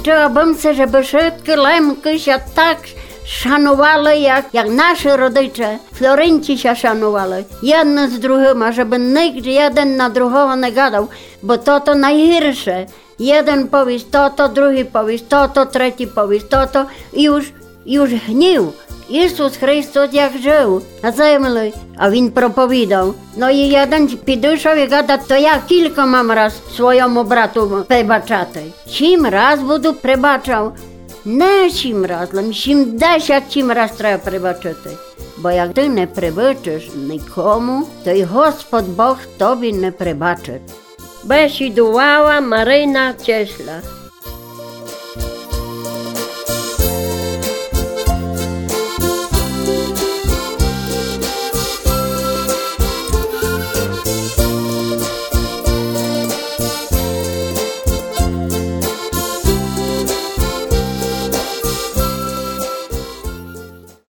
Życzyłabym sobie, żeby wszystkie Lemki się tak szanowały, jak nasi rodzice Florenci się szanowali. Jedno z drugim, żeby nikt jeden na drugiego nie gadał, bo to najgorsze. Jeden powie to, drugi powie to, trzeci powie to i już gnił. Jezus Chrystus jak żył na ziemi, a Він propowiadał. No i jeden підійшов і gada, to ja kilka mam raz swojemu bratu prebaczati. 7 raz буду прибачав. Не 7 раз, але 70 раз треба прибачити. Бо як ти не прибачиш нікому, то й Господь Бог тобі не прибачить. Бесідувала Марина Цесла.